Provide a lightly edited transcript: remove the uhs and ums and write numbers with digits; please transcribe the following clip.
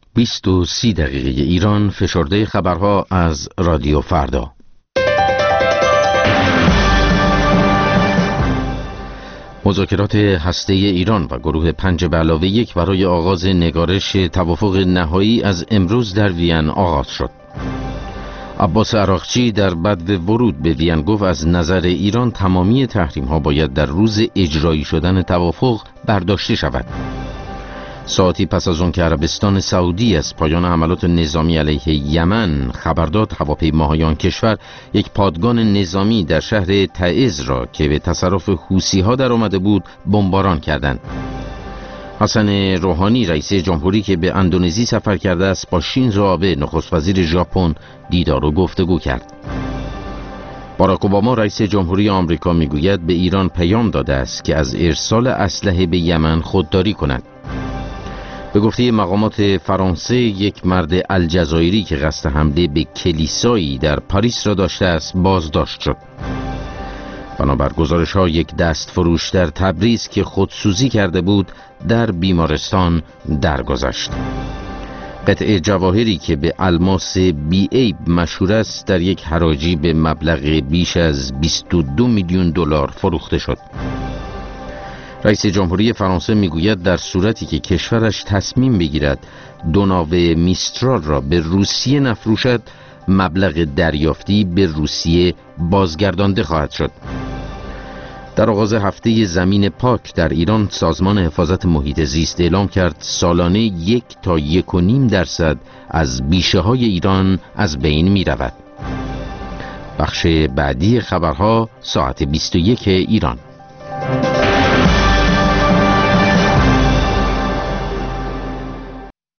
20:30 ایران. فشرده خبرها از رادیو فردا. مذاکرات هسته‌ای ایران و گروه 5+1 برای آغاز نگارش توافق نهایی از امروز در وین آغاز شد. عباس عراقچی در بدو ورود به وین گفت از نظر ایران تمامی تحریم‌ها باید در روز اجرایی شدن توافق برداشته شود. ساعتی پس از آن که عربستان سعودی از پایان حملات نظامی علیه یمن خبر داد، هواپیماهای آن کشور یک پادگان نظامی در شهر تعز را که به تصرف حوثی‌ها در آمده بود بمباران کردند. حسن روحانی رئیس جمهوری که به اندونزی سفر کرده است با شینزو آبه نخست وزیر ژاپن دیدار و گفتگو کرد. باراک اوباما رئیس جمهوری آمریکا میگوید به ایران پیام داده است که از ارسال اسلحه به یمن خودداری کند. به گفته مقامات فرانسه، یک مرد الجزایری که قصد حمله به کلیسایی در پاریس را داشته است بازداشت شد. بنابر گزارش‌ها یک دستفروش در تبریز که خودسوزی کرده بود در بیمارستان درگذشت. قطعه جواهری که به الماس بی عیب مشهور است در یک حراجی به مبلغ بیش از 22 میلیون دلار فروخته شد. رئیس جمهوری فرانسه میگوید در صورتی که کشورش تصمیم بگیرد 2 ناو میسترال را به روسیه نفروشد، مبلغ دریافتی به روسیه بازگردانده خواهد شد. در آغاز هفته زمین پاک در ایران، سازمان حفاظت محیط زیست اعلام کرد سالانه 1 تا 1.5% از بیشه های ایران از بین می رود. بخش بعدی خبرها ساعت 21 ایران.